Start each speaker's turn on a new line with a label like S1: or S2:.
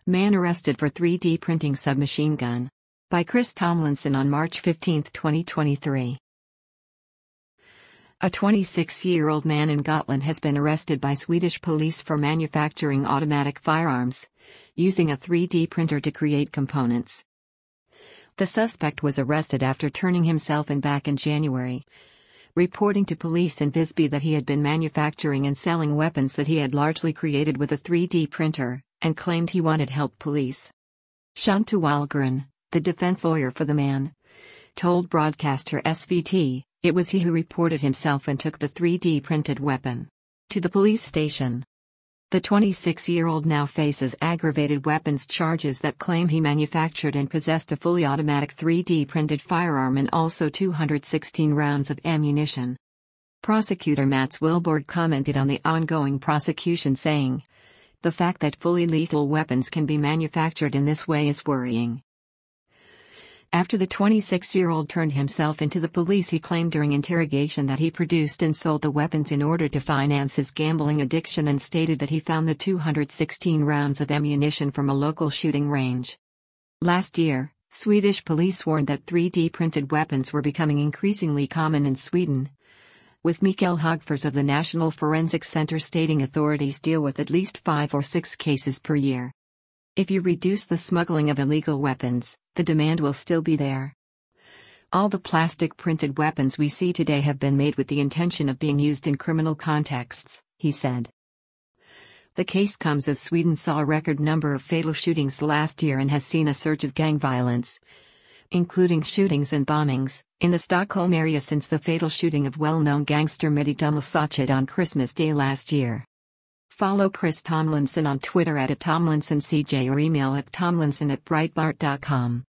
S1: Man arrested for 3D printing submachine gun. By Chris Tomlinson on March 15, 2023. A 26-year-old man in Gotland has been arrested by Swedish police for manufacturing automatic firearms, using a 3D printer to create components. The suspect was arrested after turning himself in back in January, reporting to police in Visby that he had been manufacturing and selling weapons that he had largely created with a 3D printer, and claimed he wanted help. Police. Shantu Wahlgren, the defense lawyer for the man, told broadcaster SVT, it was he who reported himself and took the 3D printed weapon to the police station. The 26-year-old now faces aggravated weapons charges that claim he manufactured and possessed a fully automatic 3D printed firearm and also 216 rounds of ammunition. Prosecutor Mats Wilborg commented on the ongoing prosecution, saying, "The fact that fully lethal weapons can be manufactured in this way is worrying." After the 26-year-old turned himself into the police, he claimed during interrogation that he produced and sold the weapons in order to finance his gambling addiction and stated that he found the 216 rounds of ammunition from a local shooting range. Last year, Swedish police warned that 3D printed weapons were becoming increasingly common in Sweden, with Mikael Hagfors of the National Forensic Center stating authorities deal with at least 5 or 6 cases per year. If you reduce the smuggling of illegal weapons, the demand will still be there. All the plastic printed weapons we see today have been made with the intention of being used in criminal contexts, he said. The case comes as Sweden saw a record number of fatal shootings last year and has seen a surge of gang violence, including shootings and bombings, in the Stockholm area since the fatal shooting of well-known gangster Mehdi Dumelsached on Christmas Day last year. Follow Chris Tomlinson on Twitter @TomlinsonCJ or email at tomlinson@breitbart.com.